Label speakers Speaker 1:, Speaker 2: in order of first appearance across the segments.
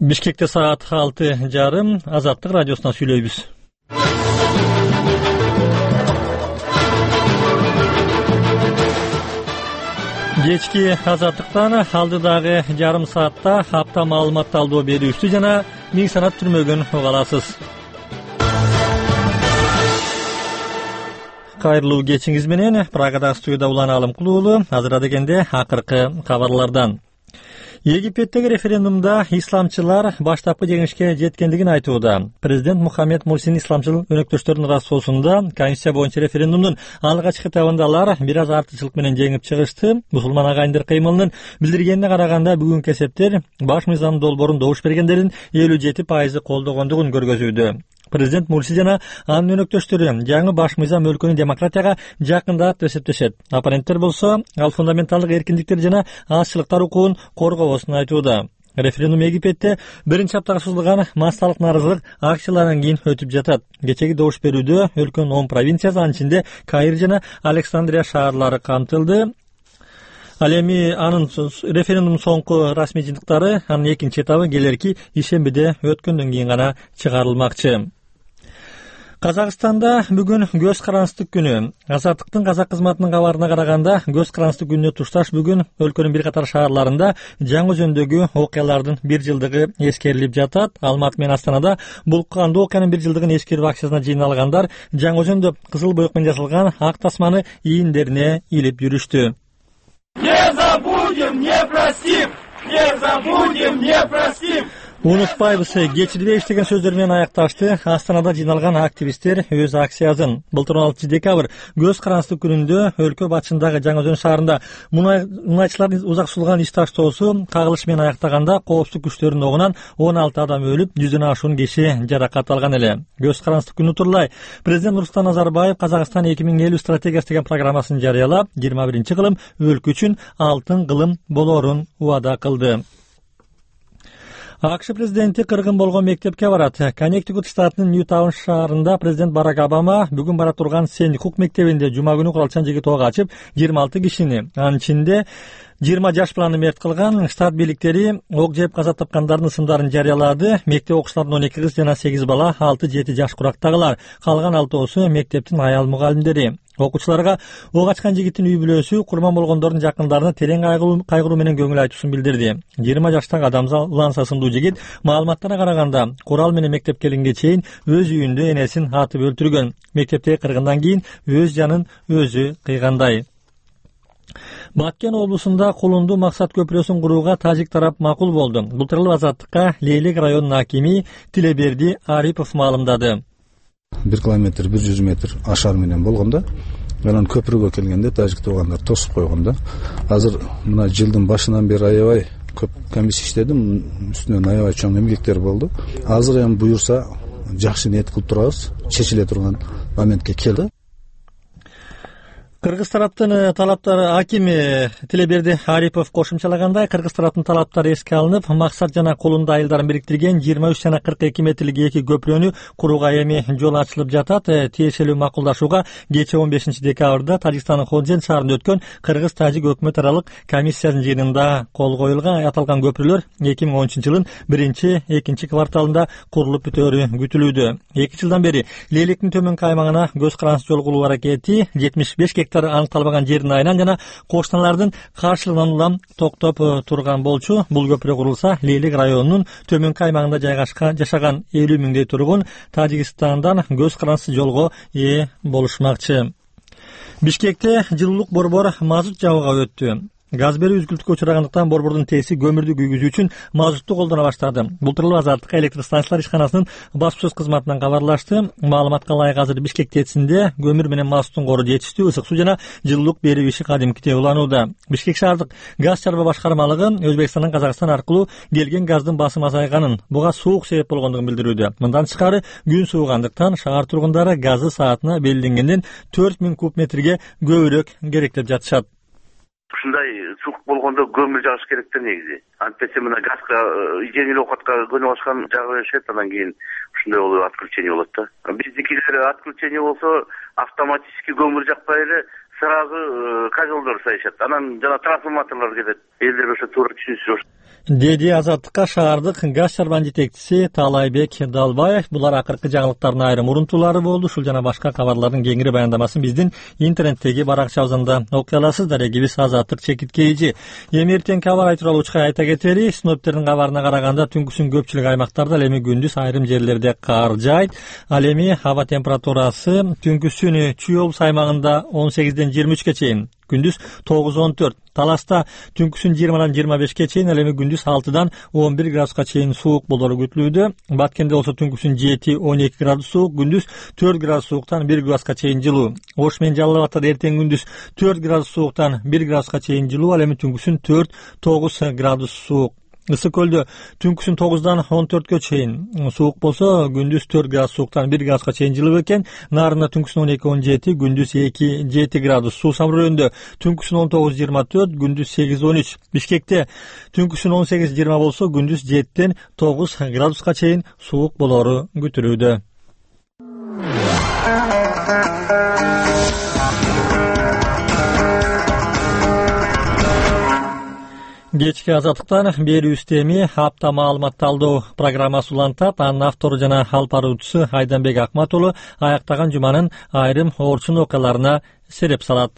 Speaker 1: Бишкекте саат 6:30. Азаттык радиосунан сүйлөйбүз. Кечки Азаттыктан алдыдагы жарым саатта апта маалымат талдоо берүүчү жана миң санат түрмөгөн уга аласыз. Кайрылуу кечиңиз менен Прагадагы студияда Улан Алымкулуулу. Азыр дегенде акыркы кабарлардан. Египеттеги референдумда исламчылар баштапкы жеңишке жеткендигин айтууда. Президент Мухаммед Мурсинин исламчыл өнөктөштөрүнүн ырастоосунда Конституция боюнча референдумдун алгачкы этабында алар бир аз артыкчылык менен жеңип чыгышты. Мусулман агайындар кыймылынын билдиргенине караганда бүгүнкү эсептер баш мыйзам долбоорун добуш бергендердин 57% колдогондугун көргөзүүдө. Президент Мурси жана анын өнөктөштөрү жаңы баш мыйзам өлкөнү демократияга жакындатат деп эсептешет. Оппоненттер болсо ал фундаменталдык эркиндиктер жана азчылыктар укугун коргобосун айтууда. Референдум Египетте биринчи аптага созулган массалык нааразылык акцияларынан кийин өтүп жатат. Кечеги добуш берүүдө өлкөнүн 10 провинциясы, анын ичинде Каир жана Александрия шаарлары камтылды. Ал эми анын референдум соңку расмий жыйынтыктары, анын экинчи этабы келерки ишембиде өткөндөн кийин гана чыгарылмакчы. Казакстанда бүгүн көз карандык күнү. Азаттыктын казак кызматынын кабарына караганда, көз карандык күнүнө тушташ бүгүн өлкөнүн бир катар шаарларында жаңы жөндөгү окуялардын бир жылдыгы эскерилип жатат. Алматы менен Астанада бул кандуу окуянын бир жылдыгын эскерип акциясына жыйналгандар жаңы жөндө кызыл боек менен жасалган ак тасманы ийиндерине илип жүрүштү.
Speaker 2: Не забудем, не простим! Не забудем, не простим!
Speaker 1: Унутпайбыз, кечирбейбиз деген сөздөр менен аякташты Астанада жыйналган активисттер өз акциясын. Былтыр 16 декабрь көз карандык күнүндө өлкө батышындагы Жаңы Жөн шаарында мунайчылардын узак сулган иш таштоосу кагылыш менен аяктаганда коопсуздук күчтөрүнүн огунан 16 адам өлүп, 100дөн ашуун киши жаракат алган эле. Көз карандык күнү турлай президент Нурсултан Назарбаев Казакстан 2050 стратегиясы деген программасын жарыялап, 21-кылым өлкө үчүн алтын кылым болоорун убада кылды. АКШ президенти кыргын болгон мектепке барат. Коннектикут штатынын Ньютаун шаарында президент Барак Обама бүгүн бара турган Сент-Хук мектебинде жума күнү куралчан жигит ок ачып, 26 кишини, анын ичинде 20 жаш планы мерт кылган. Штат бийликтери ок жеп каза тапкандардын ысымдарын жарыялады. Мектеп окуучуларынын 12 кыз жана 8 бала, 6-7 жаш курактагылар. Калган 6-оосу мектептин аял мугалимдери. Окуучуларга ок ачкан жигиттин үй бүлөсү курман болгондордун жакындарына терең кайгыруу менен көңүл айтуусун билдирди. 20 жаштагы Адамза сындуу жигит маалыматтарга караганда курал менен мектепке келгенге чейин өз үйүндө энесин атып өлтүргөн. Мектептеги кыргындан кийин өз жанын өзү кыйгандай. Баткен облусунда Кулунду максат көпүрөсүн курууга тажик тарап макул болду. Былтыр Азаттыкка Лейлек районунун акими Тилеберди Арипов маалымдады.
Speaker 3: 1 километр 100 метр ашар менен болгондо, анан көпүрөгө келгенде тажик туугандар тосуп койгондо. Азыр мына жылдын башынан бери аябай көп комиссия иштеди, үстүнөн аябай чоң эмгектер болду. Азыр эми буюрса жакшы ниет кылып турабыз, чечиле турган моментке келди.
Speaker 1: Кыргыз тараптын талаптары акими Тилеберди Арипов кошумчалагандай, кыргыз тараптын талаптары эске алынып, максат жана Кулунду айылдарын бириктирген 23 жана 42 метрлик эки көпүрөнү курууга эми жол ачылып жатат. Тиешелүү макулдашууга кечээ 15 декабрда Тажикстандын Ходжент шаарында өткөн кыргыз-тажик өкмөт аралык комиссиянын жыйынында кол коюлган. Аталган көпүрөлөр 2013 жылдын 1-2 кварталында курулуп бүтөөрү күтүлүүдө. 2 жылдан бери Лейлектин төмөнкү аймагына көз карандык жол куруу аракети 75 гектар аныкталбаган жердин айынан жана коштналардын каршылыгынан улам токтоп турган болчу. Бул көпүрө курулса, Лейлек районунун төмөнкү аймагында жашаган 50 миңдей тургун Тажикстандан көз карандык жолго ээ болушмакчы. Бишкекте жылуулук борбор мазут жабууга өттү. Газ берүү үзгүлтүккө учурагандыктан борбордун тээси көмүрдү күйгүзүү үчүн мазутту колдоно баштады. Былтыр Азаттык электр станциялар ишканасынын баспсөз кызматынан кабарлашты. Маалыматка ылайык азыр Бишкек тесинде көмүр менен мазуттун кору жетиштүү, ысык суу жана жылуулук берүү иши кадимкидей уланууда. Бишкек шаардык газ чарба башкармалыгы Өзбекстандан Казакстан аркылуу келген газдын басымы азайганын, буга суук себеп болгондугун билдирүүдө. Мындан тышкары күн суугандыктан шаар тургундары газы саатына белгиленгенден 4000 куб метрге көбүрөөк керек деп жатышат.
Speaker 4: Ушундай сук болгондо көмүр жагыш керек да негизи. Антпесе мына газга жеңил оокатка көнүп алышкан жагып беришет, анан кийин ушундай болуп отключение болот да. Биздикилер отключение болсо автоматически көмүр жакпай эле сразу козелдор сайышат. Анан жана трансформаторлор кетет. Элдер ошо туура түшүнсө
Speaker 1: деди Азаттыкка шаардык газ чарбан жетекчиси Таалайбек Далбаев. Булар акыркы жаңылыктардын айрым урунтуулары болду. Ушул жана башка кабарлардын кеңири баяндамасын биздин интернеттеги баракчабызда окуй аласыздар. Эгибиз Азаттык чекиткейчи. Эми эртеңки аба ырайы тууралуу учкай айта кетели. Синоптиктердин кабарына караганда түнкүсүн көпчүлүк аймактарда, ал эми күндүз айрым жерлерде кар жайт. Ал эми аба температурасы түнкүсүн Чүй облус аймагында 18ден 23ке чейин, күндүз 9-14. Таласта түнкүсүн 20-дан 25ке чейин, ал эми күндүз 6-дан 11 градуска чейин суук болору күтүлүүдө. Баткенде болсо түнкүсүн 7-12 градус суук, күндүз 4 градус сууктан 1 градуска чейин жылуу. Ош менен Жалал Абадта эртең күндүз 4 градус сууктан 1 градуска чейин жылуу, ал эми түнкүсүн 4-9 градус суук. Ысык көлдө түнкүсүн 9-дан 14кө чейин суук болсо, күндүз 4 градус сууктан 1 градуска чейин жылуу экен. Нарында түнкүсүн 12-17, күндүз 2-7 градус. Суу Самрөөнүдө түнкүсүн 19-24, күндүз 8-13. Бишкекте түнкүсүн 18-20 болсо, күндүз 7-ден 9 градуска чейин суук болору күтүлүүдө. Кечки Азаттыктан берүүбүздө эми апта маалымат талдоо программасы улантат. Анын автору жана алып баруучусу Айданбек Акмат уулу аяктаган жуманын айрым орчун окуяларына сереп салат.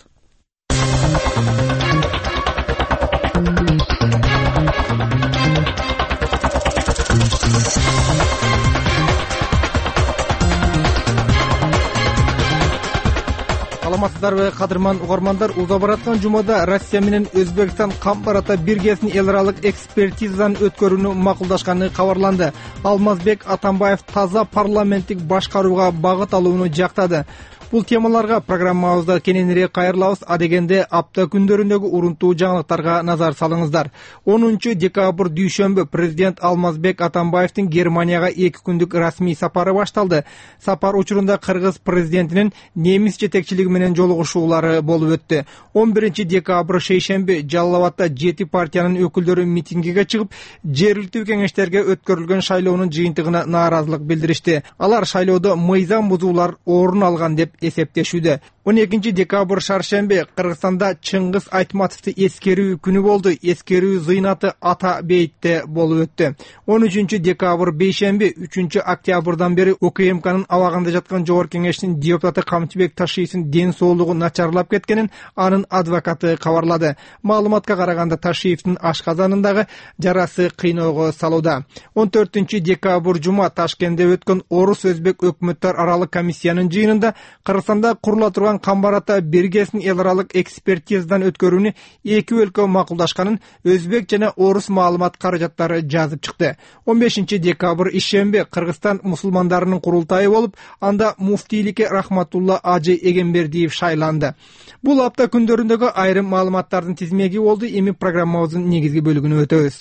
Speaker 5: Саламатсыздарбы, кадырман угармандар? Уза бараткан жумада Россия менен Өзбекстан кампар ата биргесин эл аралык экспертизадан өткөрүүнү макулдашканы кабарланды. Алмазбек Атамбаев таза парламенттик башкарууга багыт алууну жактады. Бул темаларга программабызда кененирээк кайрылабыз. Адегенде апта күндөрүндөгү урунтуу жаңылыктарга назар салыңыздар. 10 декабрь дүйшөмбү президент Алмазбек Атамбаевдин Германияга 2 күндүк расмий сапары башталды. Сапар учурунда Кыргыз президентинин немис жетекчилиги менен жолугушуулары болуп өттү. 11 декабрь шейшемби Жалал Абадта 7 партиянын өкүлдөрү митингиге чыгып, жергиликтүү кеңештерге өткөрүлгөн шайлоонун жыйынтыгына нааразылык билдиришти. Алар шайлоодо мыйзам бузуулар орун алган деп эсептешүүдө. 12 декабрь шаршемби Кыргызстанда Чыңгыз Айтматовду эскерүү күнү болду. Эскерүү зыйнаты Ата бейтте болуп өттү. 13 декабрь бейшемби 3 октябрдан бери УКМКнын абагында жаткан жогорку кеңештин депутаты Камчыбек Ташиевдин ден соолугу начарлап кеткенин анын адвокаты кабарлады. Маалыматка караганда Ташиевдин ашказанындагы жарасы кыйноого салууда. 14 декабрь жума Ташкентте өткөн Орус-Өзбек өкмөттөр аралык комиссиянын жыйынында Кыргызстанда курула турган камбар ата биргесин эл аралык экспертизадан өткөрүүнү эки өлкө макулдашканын Өзбек жана Орус маалымат каражаттары жазып чыкты. 15 декабрь ишемби Кыргызстан мусулмандарынын курултайы болуп, анда муфтийликке Рахматулла Ажы Эгембердиев шайланды. Бул апта күндөрүндөгү айрым маалыматтардын тизмеги болду. Эми программабыздын негизги бөлүгүнө өтөбүз.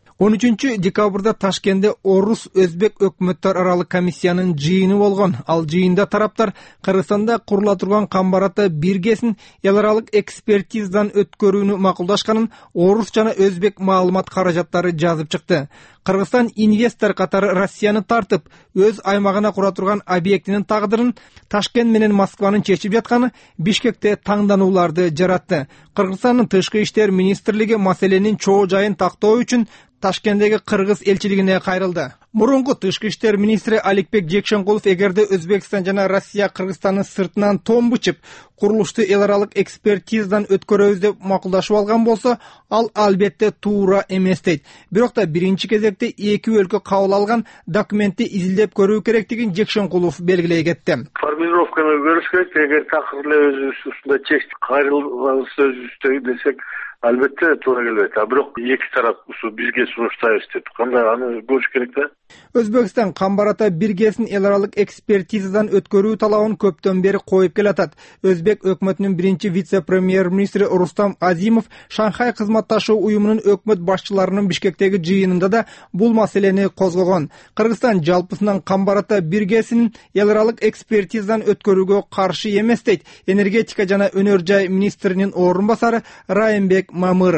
Speaker 5: 13 декабрда Ташкентте Орус-Өзбек өкмөттөр аралык комиссиянын жыйыны болгон. Ал жыйында тараптар Кыргызстанда курула турган камбар ата биргесин эл аралык экспертизадан өткөрүүнү макулдашканын Орус жана Өзбек маалымат каражаттары жазып чыкты. Кыргызстан инвестор катары Россияны тартып, өз аймагына кура турган объектинин тагдырын Ташкент менен Москванын чечип жатканы Бишкекте таңданууларды жаратты. Кыргызстандын тышкы иштер министрлиги маселенин чоо жайын тактоо үчүн Ташкенттеги Кыргыз элчилигине кайрылды. Мурунку тышкы иштер министри Аликбек Жекшенкулов эгерде Өзбекстан жана Россия Кыргызстандын сыртынан томбучуп, курулушту эл аралык экспертизадан өткөрөбүз деп макулдашып алган болсо, ал албетте туура эмес дейт. Бирок да биринчи кезекте эки өлкө кабыл алган документти изилдеп көрүү керектигин Жекшенкулов белгилей кетти.
Speaker 6: Формулировканы көрүш керек. Эгер такыр эле өзүбүз ушундай чечтик кайрылганыбыз сөзүбүздө десек, албетте туура келбейт. Бирок эки тарап ушу бизге сунуштайбыз деп кандай аны көрүш керек да.
Speaker 5: Өзбекстан камбар ата биргесин эл аралык экспертизадан өткөрүү талабын көптөн бери коюп келатат. Өзбек өкмөтүнүн биринчи вице-премьер-министри Рустам Азимов Шанхай кызматташуу уюмунун өкмөт башчыларынын Бишкектеги жыйынында да бул маселени козгогон. Кыргызстан жалпысынан камбар ата биргесин эл аралык экспертизадан өткөрүүгө каршы эмес дейт энергетика жана өнөр жай министринин орун басары Райымбек Мамыров.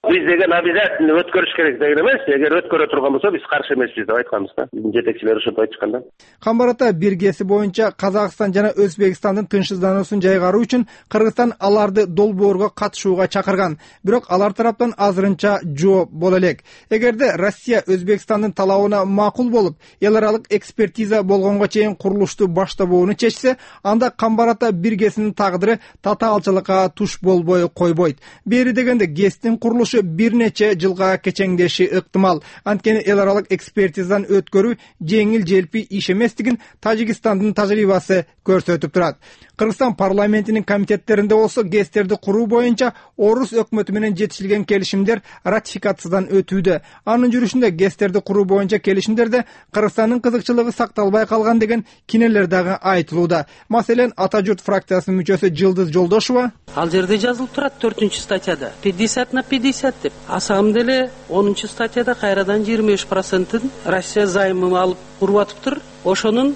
Speaker 7: Биз деген обязательно өткөрүш керек деген эмес. Эгер өткөрө турган болсо биз каршы эмеспиз деп айтканбыз да. Биздин жетекчилер ошентип айтышкан да.
Speaker 5: Камбар ата биргеси боюнча Казакстан жана Өзбекстандын тынчсыздануусун жайгаруу үчүн Кыргызстан аларды долбоорго катышууга чакырган. Бирок алар тараптан азырынча жооп боло элек. Эгерде Россия Өзбекстандын талабына макул болуп, эл аралык экспертиза болгонго чейин курулушту баштабоону чечсе, анда Камбар ата биргесинин тагдыры татаалчылыкка туш болбой койбойт. Бери дегенде ГЭСтин курулушу бир нече жылга кечеңдеши ыктымал. Анткени эл аралык экспертизадан өткөрүү жеңил желпи иш эместигин Тажикстандын тажрыйбасы көрсөтүп турат. Кыргызстан парламентинин комитеттеринде болсо ГЭСтерди куруу боюнча Орус өкмөтү менен жетишилген келишимдер ратификациядан өтүүдө. Анын жүрүшүндө ГЭСтерди куруу боюнча келишимдерде Кыргызстандын кызыкчылыгы сакталбай калган деген кинелер дагы айтылууда. Маселен, Ата журт фракциясынын мүчөсү Жылдыз Жолдошова:
Speaker 8: ал жерде жазылып турат 4-статьяда 50/50 деп. А самом деле 10-статьяда кайрадан 25%-ын Россия займы алып куруп атыптыр. Ошонун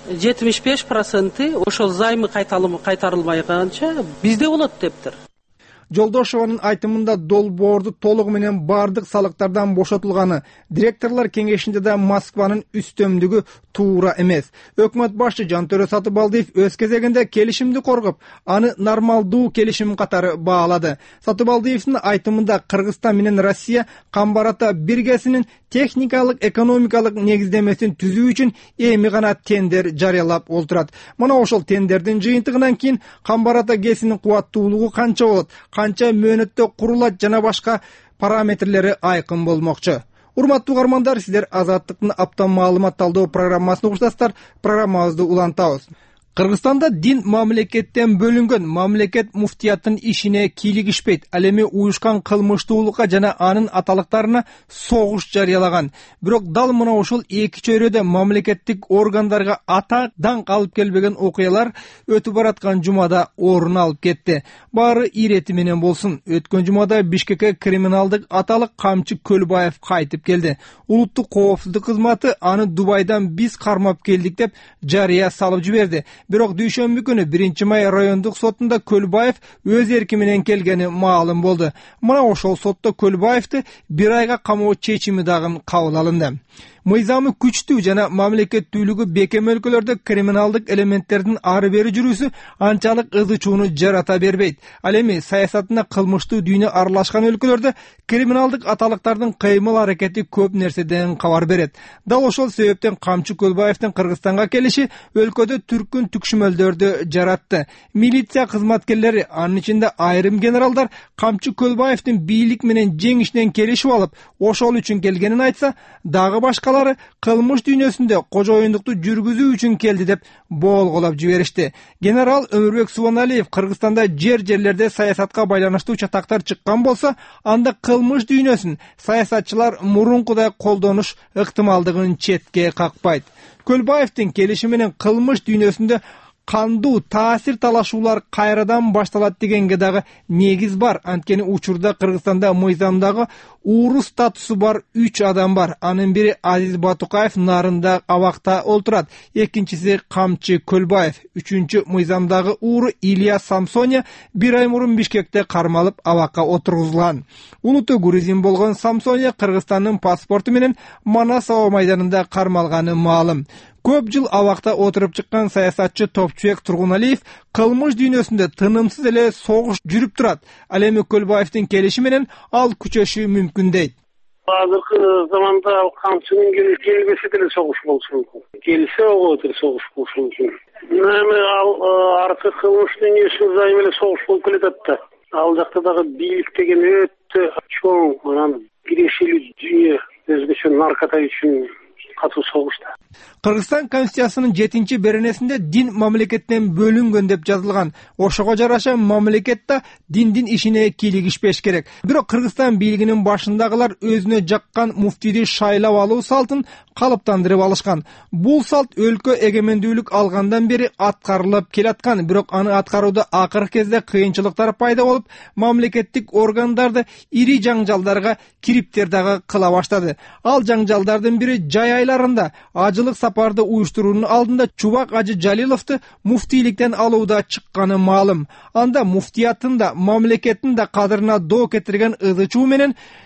Speaker 8: 75% ошол займы кайтарылмайганча бизде болот дептир.
Speaker 5: Жолдошованын айтымында долбоорду толугу менен бардык салыктардан бошотулганы, директорлор кеңешинде да Москванын үстөмдүгү туура эмес. Өкмөт башчы Жантөрө Сатыбалдиев өз кезегинде келишимди коргоп, аны нормалдуу келишим катары баалады. Сатыбалдиевдин айтымында Кыргызстан менен Россия Камбар ата биргесинин техникалык, экономикалык негиздемесин түзүү үчүн эми гана тендер жарыялап олтурат. Мына ошол тендердин жыйынтыгынан кийин Камбар ата ГЭСинин кубаттуулугу канча болот, канча мөөнөттө курулат жана башка параметрлери айкын болмокчу. Урматтуу угармандар, сиздер Азаттыктын аптан маалымат талдоо программасын угушасыздар. Программабызды улантабыз. Кыргызстанда дин мамлекеттен бөлүнгөн, мамлекет муфтияттын ишине кийлигишпейт. Ал эми уюшкан кылмыштуулукка жана анын аталыктарына согуш жарыялаган. Бирок дал мына ошол эки чөйрөдө мамлекеттик органдарга ата даңк алып келбеген окуялар өтүп бараткан жумада орун алып кетти. Баары ирети менен болсун. Өткөн жумада Бишкекке криминалдык аталык Камчы Көлбаев кайтып келди. Улуттук коопсуздук кызматы аны Дубайдан биз кармап келдик деп жарыя салып жиберди. Бирок дүйшөмбү күнү 1-май райондук сотунда Көлбаев өз эрки менен келгени маалым болду. Мына ошол сотто Көлбаевди 1 айга камоо чечими дагы кабыл алынды. Мыйзамы күчтүү жана мамлекеттүүлүгү бекем өлкөлөрдө криминалдык элементтердин ары бери жүрүүсү анчалык ызы чууну жарата бербейт. Ал эми саясатына кылмыштуу дүйнө аралашкан өлкөлөрдө криминалдык аталыктардын кыймыл аракети көп нерседен кабар берет. Дал ошол себептен Камчы Көлбаевдин Кыргызстанга келиши өлкөдө түркүн түкшүмөлдөрдү жаратты. Милиция кызматкерлери, анын ичинде айрым генералдар Камчы Көлбаевдин бийлик менен жеңишинен келишип алып, ошол үчүн келгенин айтса, дагы башка кылмыш дүйнөсүндө кожоюндукту жүргүзүү үчүн келди деп болголоп жиберишти. Генерал Өмүрбек Субаналиев Кыргызстанда жерлерде саясатка байланыштуу чатактар чыккан болсо, анда кылмыш дүйнөсүн саясатчылар мурункудай колдонуш ыктымалдыгын четке какпайт. Көлбаевдин келиши менен кылмыш дүйнөсүндө кандуу таасир талашуулар кайрадан башталат дегенге дагы негиз бар. Анткени учурда Кыргызстанда мыйзамдагы ууру статусу бар 3 адам бар. Анын бири Азиз Батукаев нарында абакта олтурат. Экинчиси Камчы Көлбаев. Үчүнчү мыйзамдагы ууру Илья Самсоня 1 ай мурун Бишкекте кармалып абакка отургузулган. Улуттуу грузин болгон Самсоня Кыргызстандын паспорту менен Манас аба майданында кармалганы маалым. Көп жыл абакта отуруп чыккан саясатчы Топчубек Тургуналиев кылмыш дүйнөсүндө тынымсыз эле согуш жүрүп турат. Ал эми Көлбаевдин келиши менен ал күчөшү мүмкүн дейт.
Speaker 9: Азыркы заманда Камчынын келбесе деле согуш болушу мүмкүн. Келсе ого согуш болушу мүмкүн. Эми ал аркы кылмыш дүйнөсү зайым эле согуш болуп келатат да. Ал жакта дагы бийлик деген өтө чоң, анан бирешилүү дүйнө, өзгөчө наркота үчүн катуу согушта.
Speaker 5: Кыргызстан Конституциясынын 7-беренесинде дин мамлекеттен бөлүнгөн деп жазылган. Ошого жараша мамлекетте диндин ишине кийлигишпеш керек. Бирок Кыргызстан бийлигинин башындагылар өзүнө жаккан муфтийди шайлап алуу салтын калыптандырып алышкан. Бул салт өлкө эгемендүүлүк алгандан бери аткарылып келаткан. Бирок аны аткарууда акыркы кезде кыйынчылыктар пайда болуп, мамлекеттик органдарды ири жаңжалдарга кириптер дагы кыла баштады. Ал жаңжалдардын бири жай айларында ажылык сапарды уюштуруунун алдында Чубак Ажы Жалиловду муфтийликтен алууда чыкканы маалым. Анда муфтияттын да мамлекеттин да кадырына доо кетирген ызы чуу менен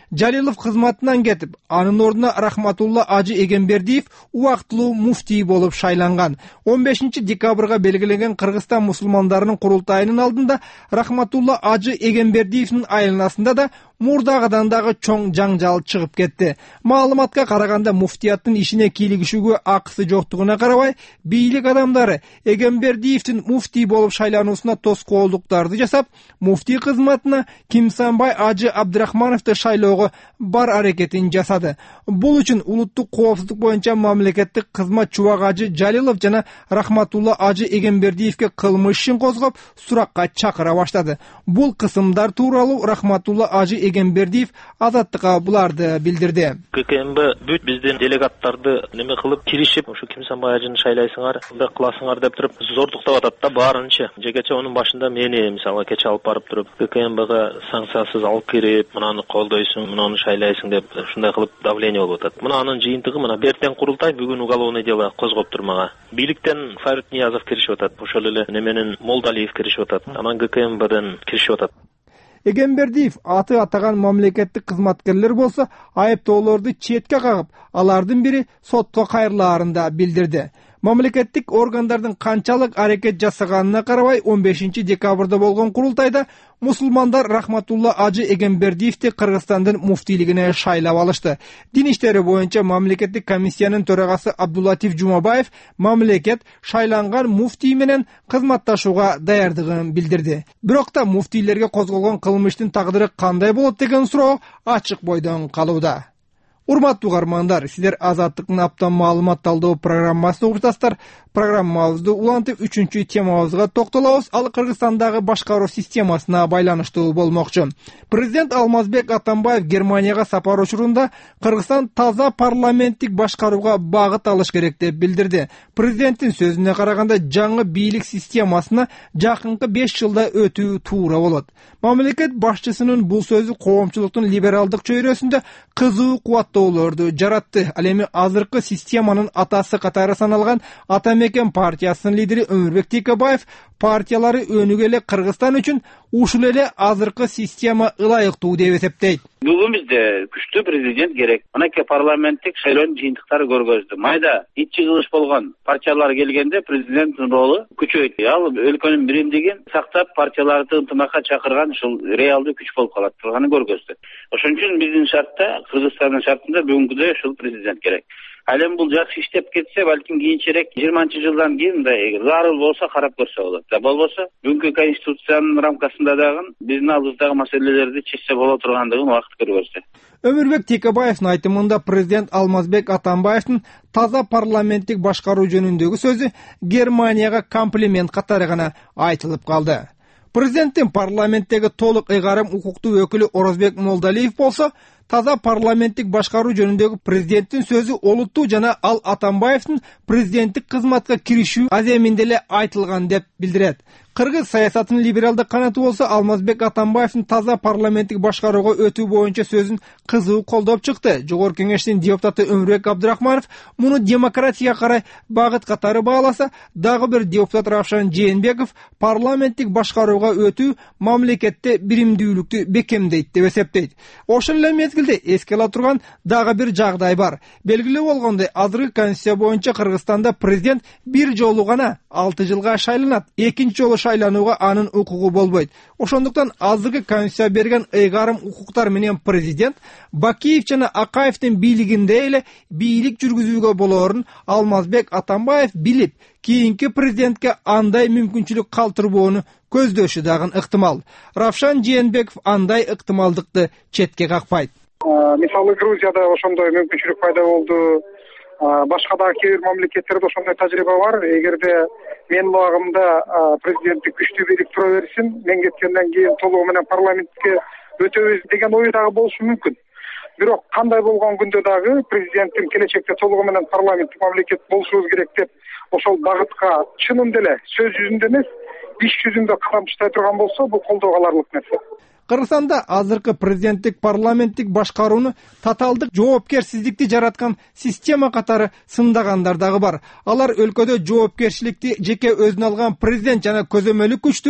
Speaker 5: Жалилов кызматынан кетип, анын ордуна Рахматулла Ажы Эгембердиев убактылуу муфтий болуп шайланган. 15 декабрга белгиленген Кыргызстан мусулмандарынын курултайынын алдында Рахматулла Ажы Эгембердиевдин айланасында да мурдагыдан дагы чоң жаңжал чыгып кетти. Маалыматка караганда, муфтияттын ишине кийлигишүүгө акысы жоктугуна карабай, бийлик адамдары Эгембердиевдин муфтий болуп шайлануусуна тоскоолдуктарды жасап, муфтий кызматына Кимсанбай Ажы Абдрахмановду шайлоого бар аракетин жасады. Бул үчүн улуттук коопсуздук боюнча мамлекеттик кызмат чубак Ажы Жалилов жана Рахматулла Ажы Эгембердиевге кылмыш ишин козгоп, суракка чакыра баштады. Бул кысымдар тууралуу Рахматулла Ажы Эгембердиев Азаттыкка буларды билдирди.
Speaker 10: ККМБ бүт биздин делегаттарды неме кылып киришип, ушу Кимсанбай Ажыны шайлайсыңар, мындай кыласыңар деп туруп зордуктап атат да баарынча. Жекече онун башында мени мисалы кече алып барып туруп, ККМБга санкциясыз алып кирип, мынаны колдойсуң, мынаны шайлайсың деп ушундай кылып давление болуп атат. Мынанын жыйынтыгы мына бертең курултай бүгүн уголовный дело козгоптур мага. Бийликтен Фарид Ниязов киришип атат, ошол эле неменен Молдалиев киришип атат, анан ККМБден киришип атат.
Speaker 5: Эгембердиев аты атаган мамлекеттик кызматкерлер болсо, айыптоолорду четке кагып, алардын бири сотко кайрылаарын да билдирди. Мамлекеттик органдардын канчалык аракет жасаганына карабай, 15 декабрда болгон курултайда мусулмандар Рахматулла Ажы Эгембердиевди Кыргызстандын муфтийлигине шайлап алышты. Дин иштери боюнча мамлекеттик комиссиянын төрагасы Абдуллатиф Жумабаев мамлекет шайланган муфтий менен кызматташууга даярдыгын билдирди. Бирок да муфтийлерге козголгон кылмыштын тагдыры кандай болот деген суроо ачык бойдон калууда. Урматтуу угармандар, сиздер Азаттыктын аптан маалымат талдоо программасын угуштасыздар. Программабызды улантып 3-чү темабызга токтолобуз. Ал Кыргызстандагы башкаруу системасына байланыштуу болмокчу. Президент Алмазбек Атамбаев Германияга сапар учурунда Кыргызстан таза парламенттик башкарууга багыт алыш керек деп билдирди. Президенттин сөзүнө караганда, жаңы бийлик системасына жакынкы 5 жылда өтүү туура болот. Мамлекет башчысынын бул сөзү коомчулуктун либералдык чөйрөсүндө кызуу кубаттоолорду жаратты. Ал эми азыркы системанын атасы катары саналган Атамекен партиясынын лидери Өмүрбек Текебаев партиялары өнүгө эле Кыргызстан үчүн ушул эле азыркы система ылайыктуу деп эсептейт.
Speaker 11: Бүгүн бизде күчтүү президент керек. Анакей парламенттик шайлоонун жыйынтыктары көргөздү. Майда ичи кылыш болгон партиялар келгенде президенттин ролу күчөйт. Ал өлкөнүн биримдигин сактап, партияларды ынтымакка чакырган ушул реалдуу күч болуп калат турганын көргөздү. Ошон үчүн биздин шартта, Кыргызстандын шартында бүгүнкүдөй ушул президент керек. Ал эми бул жакшы иштеп кетсе, балким кийинчерээк 20-жылдан кийин зарыл болсо карап көрсө болот. Болбосо бүгүнкү конституциянын рамкасында дагы биздин алдыбыздагы маселелерди чечсе боло тургандыгын убакыт көргөздү.
Speaker 5: Өмүрбек Текебаевдин айтымында президент Алмазбек Атамбаевдин таза парламенттик башкаруу жөнүндөгү сөзү Германияга комплимент катары гана айтылып калды. Президенттин парламенттеги толук ыйгарым укуктуу өкүлү Орозбек Молдалиев болсо, таза парламенттик башкаруу жөнүндөгү президенттин сөзү олуттуу жана ал Атамбаевдин президенттик кызматка киришүү аземинде эле айтылган деп билдирет. Кыргыз саясатынын либералдык канаты болсо, Алмазбек Атамбаевдин таза парламенттик башкарууга өтүү боюнча сөзүн кызуу колдоп чыкты. Жогорку кеңештин депутаты Өмүрбек Абдрахманов муну демократияга карай багыт катары бааласа, дагы бир депутат Равшан Жээнбеков парламенттик башкарууга өтүү мамлекетте биримдүүлүктү бекемдейт деп эсептейт. Ошол эле мезгилде эске ала турган дагы бир жагдай бар. Белгилүү болгондой, азыркы конституция боюнча Кыргызстанда президент бир жолу гана 6 жылга шайланат. Экинчи жолу шайланууга анын укугу болбойт. Ошондуктан азыркы конституция берген ыйгарым укуктар менен президент Бакиев жана Акаевдин бийлигинде эле бийлик жүргүзүүгө болоорун Алмазбек Атамбаев билип, кийинки президентке андай мүмкүнчүлүк калтырбоону көздөшү дагы ыктымал. Равшан Жээнбеков андай ыктымалдыкты четке какпайт.
Speaker 12: Мисалы Грузияда ошондой мүмкүнчүлүк пайда болду. Башка да кээ бир мамлекеттерде ошондой тажрыйба бар. Эгерде менин убагымда президенттик күчтүү бийлик тура берсин, мен кеткенден кийин толугу менен парламентке өтөбүз деген ой дагы болушу мүмкүн. Бирок кандай болгон күндө дагы президенттин келечекте толугу менен парламенттик мамлекет болушубуз керек деп ошол багытка чынында эле сөз жүзүндө эмес, иш жүзүндө кадам таштай турган болсо, бул колдоого аларлык нерсе.
Speaker 5: Кыргызстанда азыркы президенттик парламенттик башкарууну татаалдык жоопкерсиздикти жараткан система катары сындагандар дагы бар. Алар өлкөдө жоопкерчиликти жеке өзүнө алган президент жана көзөмөлү күчтүү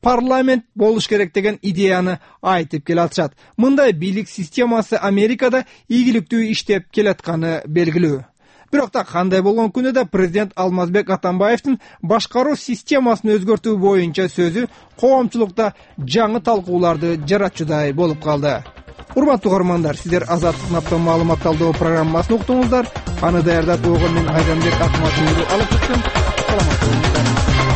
Speaker 5: парламент болуш керек деген идеяны айтып келатышат. Мындай бийлик системасы Америкада ийгиликтүү иштеп келатканы белгилүү. Бирок та кандай болгон күндө да президент Алмазбек Атамбаевдин башкаруу системасын өзгөртүү боюнча сөзү коомчулукта жаңы талкууларды жаратчудай болуп калды. Урматтуу көрөрмандар, сиздер Азаттык наптан маалымат талдоо программасын уктуңуздар. Аны даярдап койгон мен Айданбек Акматуллу алып чыктым. Саламат болуңуздар.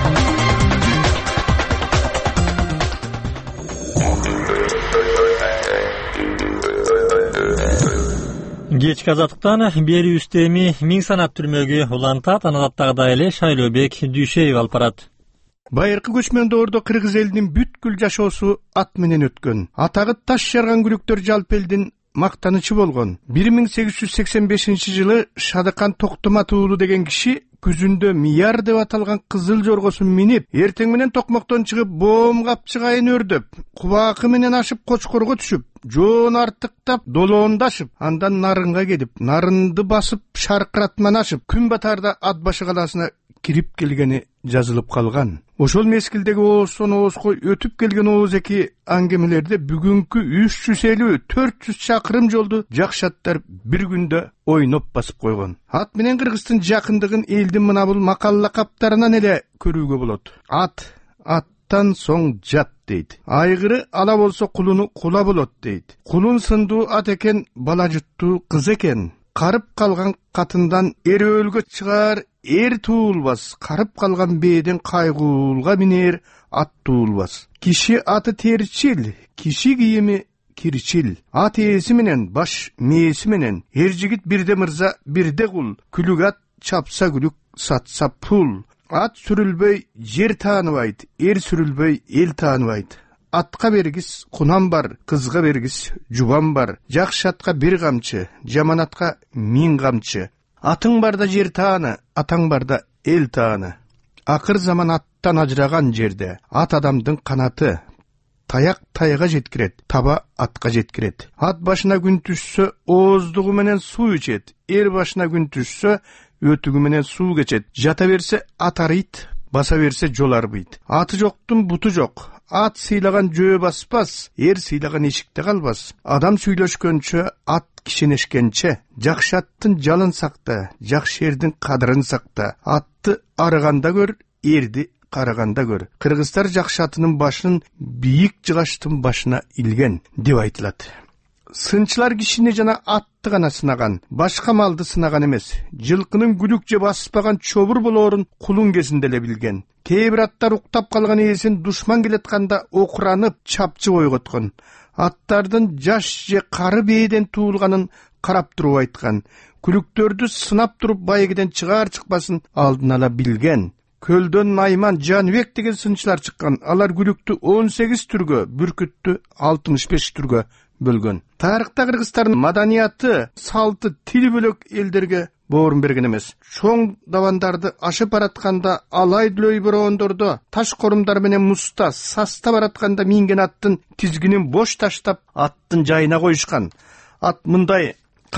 Speaker 1: Кечки Азаттыктан берүүбүздө эми Миң санат түрмөгү улантат, анадаттагыдай эле Шайлообек Дүйшеев алып барат.
Speaker 13: Байыркы көчмөн доордо кыргыз элинин бүткүл жашоосу ат менен өткөн. Атагы таш жарган күлүктөр жалпы элдин мактанычы болгон. 1885-жылы Шадыкан Токтомат уулу деген киши күзүндө Мияр деп аталган кызыл жоргосун минип, эртең менен токмоктон чыгып, боом капчыгайын өрдөп, кубакы менен ашып Кочкорго түшүп, жоон артыктап, долоондашып, андан Нарынга кетип, Нарынды басып, Шаркыратман ашып, күн батарда Ат башы калаасына кирип келгени жазылып калган. Ошол мезгилдеги ооздон оозго өтүп келген Оозеки аңгемелерде бүгүнкү 350-400 чакырым жолду жакшаттар бир күндө ойноп басып койгон. Ат менен Кыргыздын жакындыгын элдин мына бул макал лакаптарынан эле көрүүгө болот. Ат, аттан соң жат дейт. Айгыры ала болсо кулуну кула болот дейт. Кулун сындуу ат экен, бала жуттуу кыз экен. Карып калган катындан эрөөлгө чыгар эр туулбас, карып калган бээден кайгуулга минер ат туулбас. Киши аты терчил, киши кийими кирчил. Ат ээси менен, баш мээси менен, эр жигит бирде мырза, бирде кул. Күлүк ат чапса күлүк, сатса пул. Ат сүрүлбөй жер тааныбайт, эр сүрүлбөй эл тааныбайт. Атка бергис кунам бар, кызга бергис жубан бар. Жакшы атка бир камчы, жаман атка 1000 камчы. Атың барда жер тааны, атаң барда эл тааны. Акыр заман аттан ажыраган жерде ат адамдын канаты. Таяк таяга жеткирет, таба атка жеткирет. Ат башына күн түшсө, ооздугу менен суу ичет. Эр башына күн түшсө, өтүгү менен суу кечет. Жата берсе ат арыйт, баса берсе жол арбыйт. Аты жоктун буту жок. Ат сыйлаган жөө баспас, эр сыйлаган эшикте калбас. Адам сүйлөшкөнчө, ат кишенешкенче. Жакшы аттын жалын сакта, жакшы эрдин кадырын сакта. Атты арыганда көр, эрди караганда көр. Кыргыздар жакшы атынын башын бийик жыгаштын башына илген деп айтылат. Сынчылар кишини жана атты гана сынаган, башка малды сынаган эмес. Жылкынын күлүк же баспаган чобур болоорун кулун кезинде эле билген. Кээ бир аттар уктап калган ээсин душман келатканда окуранып, чапчы ойготкон. Аттардын жаш же кары бээден туулганын карап туруп айткан. Күлүктөрдү сынап туруп байгеден чыгаар чыкпасын алдын ала билген. Көлдөн Найман, Жаныбек деген сынчылар чыккан. Алар күлүктү 18 түргө, бүркүттү 65 түргө бөлгөн. Тарыхта кыргыздардын маданияты, салты, тили бөлөк элдерге боорун берген эмес. Чоң давандарды ашып баратканда, алай дүлөй бороондордо, таш корумдар менен муста, саста баратканда минген аттын тизгинин бош таштап, аттын жайына коюшкан. Ат мындай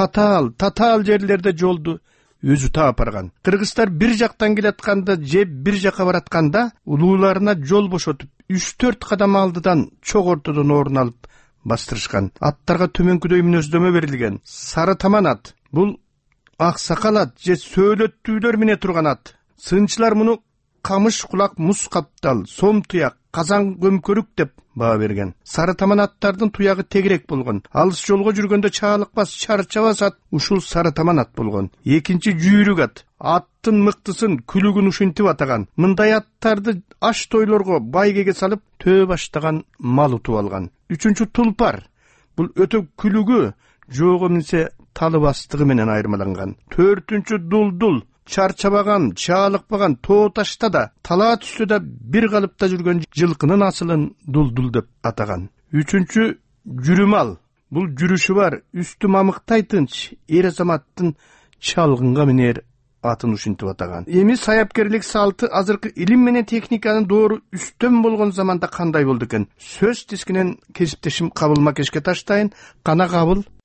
Speaker 13: татаал жерлерде жолду өзү таап барган. Кыргыздар бир жактан келатканда же бир жака баратканда, улууларына жол бошотуп, 3-4 кадам алдыдан чок ортодон орун алып бастырышкан. Аттарга төмөнкүдөй мүнөздөмө берилген. Сары таман ат. Бул ак сакал ат же сөөлөттүүлөр мине турган ат. Сынчылар муну камыш кулак, муз каптал, сом туяк, казан көмкөрүк деп баа берген. Сары таман аттардын туягы тегирек болгон. Алыс жолго жүргөндө чаалыкпас, чарчабас ат ушул сары таман ат болгон. Экинчи жүйрүк ат. Аттын мыктысын, күлүгүн ушинтип атаган. Мындай аттарды аш тойлорго, байгеге салып төө баштаган мал утуп алган. Үчүнчү тулпар. Бул өтө күлүгү, жоого минсе талы бастыгы менен айырмаланган. Төртүнчү дулдул. Чарчабаган, чаалыкпаган тоо ташта да, талаа түстө да бир калыпта жүргөн жылкынын асылын дулдул деп атаган. Үчүнчү жүрүмал. Бул жүрүшү бар, үстү мамыктай тынч, эр азаматтын чалгынга минер атын ушинтип атаган. Эми саяпкерлик салты азыркы илим менен техниканын доору үстөн болгон заманда кандай болду экен? Сөз тискинен кесиптешим Кабыл Макешке таштайын. Кана Кабыл.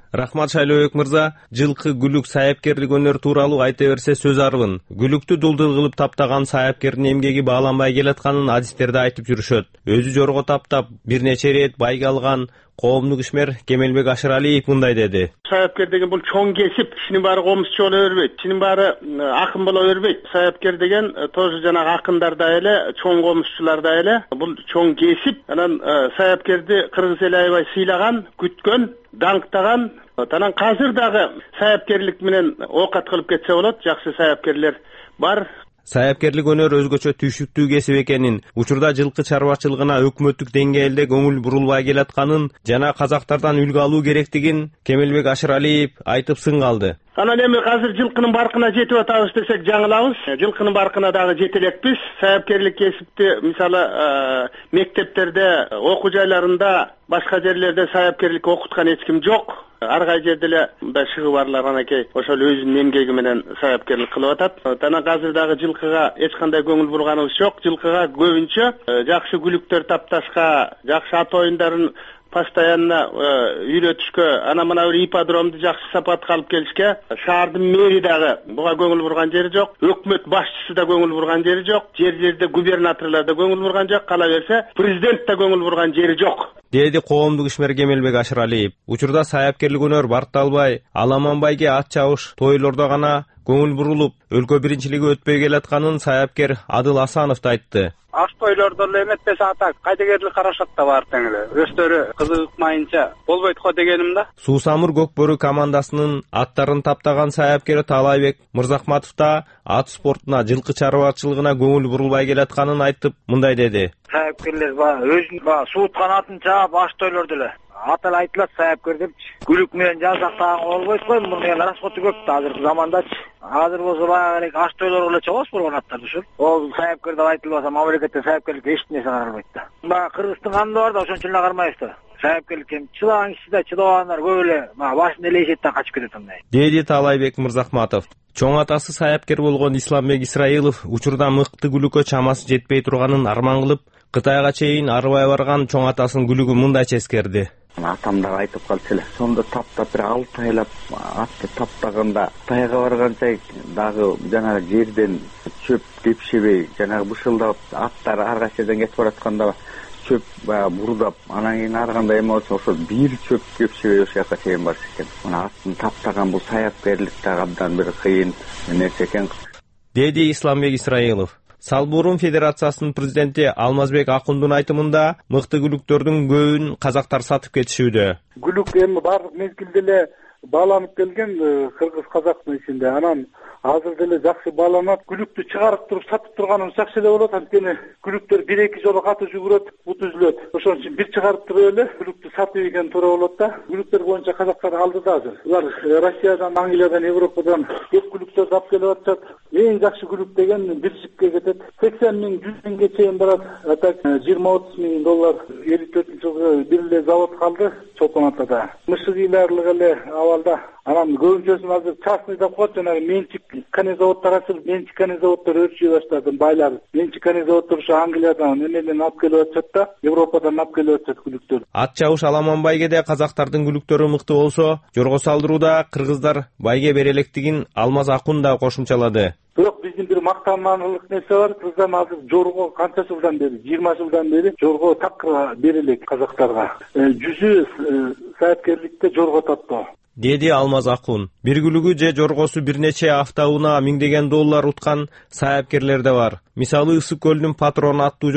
Speaker 14: Рахмат Шайлообек мырза. Жылкы, гүлүк, саяпкерлик өнөр тууралуу айта берсе сөз арбын. Гүлүктү дулдул кылып таптаган саяпкердин эмгеги бааланбай келатканын адистерде айтып жүрүшөт. Өзү жорго таптап бир нече рет байга алган коомдук ишмер Кемелбек Ашыралиев мындай деди.
Speaker 9: Саяпкер деген бул чоң кесип, кишинин баары комузчу боло бербейт, кишинин баары акын боло бербейт. Саяпкер деген тоже жанагы акындар да эле, чоң комузчулар да эле. Бул чоң кесип. Анан саяпкерди кыргыз эли аябай сыйлаган, күткөн, даңктаган. Анан казыр дагы саяпкерлик менен оокат кылып кетсе болот. Жакшы саяпкерлер бар.
Speaker 14: Саяпкерлик өнөр өзгөчө түйшүктүү кесип экенин, учурда жылкы чарбачылыгына өкмөттүк деңгээлде көңүл бурулбай келатканын жана казактардан үлгү алуу керектигин Кемелбек Ашыралиев айтып сын калды.
Speaker 9: Анан эми азыр жылкынын баркына жетип атабыз десек жаңылабыз. Жылкынын баркына дагы жете элекпиз. Саяпкерлик кесипти мисалы мектептерде, окуу жайларында, башка жерлерде саяпкерлик окуткан эч ким жок. Ар кай жерде эле мындай шыгы барлар анакей ошол өзүнүн эмгеги менен саяпкерлик кылып атат. Анан азыр дагы жылкыга эч кандай көңүл бурганыбыз жок. Жылкыга көбүнчө жакшы күлүктөр тапташка, жакшы ат оюндарын постоянно үйрөтүшкө, ана мына бир ипподромду жакшы сапатка алып келишке, шаардын мэри дагы буга көңүл бурган жери жок, өкмөт башчысы да көңүл бурган жери жок, жер-жерде губернаторлор да көңүл бурган жок, кала берсе президент да көңүл бурган жери жок.
Speaker 14: Деди коомдук ишмер Кемелбек Ашыралиев. Учурда саяпкерлик өнөр барталбай, Аламанбайге ат чабыш тойлордо гана көңүл бурулуп, өлкө биринчилиги өтпөй келатканын саяпкер Адыл Асанов да айтты.
Speaker 15: Аш тойлордо эле эметпесе ата кайдыгерлик карашат да бар тең эле. Өздөрү кызыкмайынча болбойт го дегеним да.
Speaker 14: Суусамыр Көкбөрү командасынын аттарын таптаган саяпкер Таалайбек Мырзахматов да ат спортуна, жылкы чарбачылыгына көңүл бурулбай келатканын айтып, мындай деди.
Speaker 15: Саяпкерлер өзүн сууткан атын чаап аш тойлордо эле ат эле айтылат саяпкер депчи. Күлүк менен жасактаган болбойт го, муну менен расходу көп да азыркы замандачы. Азыр болсо баягы аш тойлорго эле чабабыз болгон аттарды ушул. Ол саяпкер деп айтылбаса, мамлекетте саяпкерлик эч нерсе каралбайт да. Баягы Кыргыздын канында бар да, ошончо эле кармайбыз да. Саяпкерлик чыдаган киши да, чыдабагандар көп эле башын элейишет да качып кетет андай.
Speaker 14: Деди Таалайбек Мырзахматов. Чоң атасы саяпкер болгон Исламбек Исраилов учурда мыкты күлүккө чамасы жетпей турганын арман кылып, Кытайга чейин арыбай барган чоң атасынын күлүгү мындайча эскерди.
Speaker 16: Атам дагы айтып калчу эле. Сонда таптап бир 6 айлап атты таптаганда Кытайга барганча дагы жанагы жерден чөп кепшебей, жанагы бышылдап аттар ар кайсы жерден кетип баратканда чөп бурдап, анан кийин ар кандай эме болсо ошо бир чөп кепшебей ошол жака чейин барыш экен. Мына аттын таптаган бул саяпкерлик да абдан бир кыйын нерсе экен,
Speaker 14: деди Исламбек Исраилов. Салбурун Федерациясынын президенти Алмазбек Акундун айтымында мыкты күлүктөрдүн көбүн казактар сатып кетишүүдө.
Speaker 17: Күлүк эми баардык мезгилде эле бааланып келген кыргыз казактын ичинде. Анан азыр деле жакшы бааланат. Күлүктү чыгарып туруп сатып турганымыз жакшы эле болот. Анткени күлүктөр 1-2 жолу каты жүгүрөт, бут үзүлөт. Ошон үчүн бир чыгарып туруп эле күлүктү сатып ийген туура болот да. Күлүктөр боюнча казактар алды да азыр. Улар Россиядан, Англиядан, Европадан көп күлүктөр алып келип атышат. Эң жакшы күлүк деген бир жипке кетет. 80 миң, 100 миңге чейин барат. Так 20-30 миң доллар 54-жылы бир эле завод калды Чолпон Атада. Мышык ыйларлык эле абалда. Анан көбүнчөсүн азыр частный деп коет, жанагы менчик канезаводдор ачылып, менчик канезаводдор өрчүй баштады, байлар. Менчик канезаводдор ошо Англиядан, эмеден алып келип атышат да, Европадан алып келип атышат күлүктөр.
Speaker 14: Ат чабыш Аламанбайгеде казактардын күлүктөрү мыкты болсо, жорго салдырууда кыргыздар байге бере электигин Алмаз Акун да кошумчалады.
Speaker 17: Бирок биздин бир мактанарлык нерсе бар. Кыргыздан азыр жорго канча жылдан бери, 20 жылдан бери жорго такыр бере элек казактарга. Жүзү саяпкерликте жорго таптоо,
Speaker 14: деди Алмаз Акун. Бир күлүгү же жоргосу бир нече автауна миңдеген доллар уткан саяпкерлер да бар. Мисалы Ысык көлдүн Патрон аттуу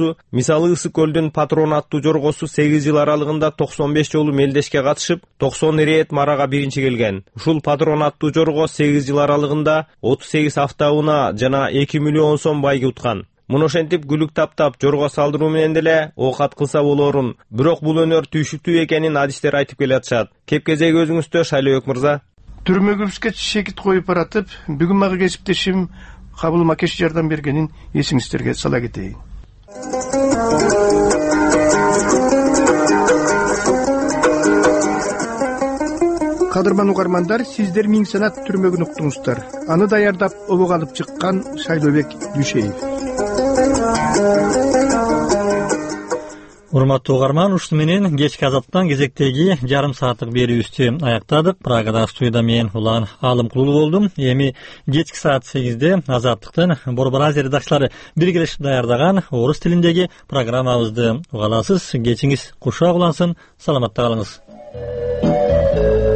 Speaker 14: жоргосу 8 жыл аралыгында 95 жолу мелдешке катышып, 90 ирет марага биринчи келген. Ушул Патрон аттуу жорго 8 жыл аралыгында 38 автауна жана 2 миллион сом байге уткан. Муну ошентип күлүк таптап жорго салдыруу менен деле оокат кылса болорун. Бирок бул өнөр түйшүктүү экенин адистер айтып келатышат. Кеп-кезек өзүңүздө Шайлообек мырза.
Speaker 13: Түрмөгүбүзгө чекит коюп баратып, бүгүн мага кесиптешим Кабыл Макеш жардам бергенин эсиңиздерге сала кетейин. Кадырман угармандар, сиздер Миң Санат түрмөгүн уктуңуздар. Аны даярдап обого алып чыккан Шайлообек Дүйшеев.
Speaker 1: Урматтуу угарман, ушуну менен кечки азаттан кезектеги жарым сааттык берүүбүздү аяктадык. Прагада студияда мен Улан Алымкулуу болдум. Эми кечки саат 8-де Азаттыктын Борбор Азия редакциялары биргелешип даярдаган орус тилиндеги программабызды угаласыз. Кечиңиз кушак улансын. Саламатта калыңыз.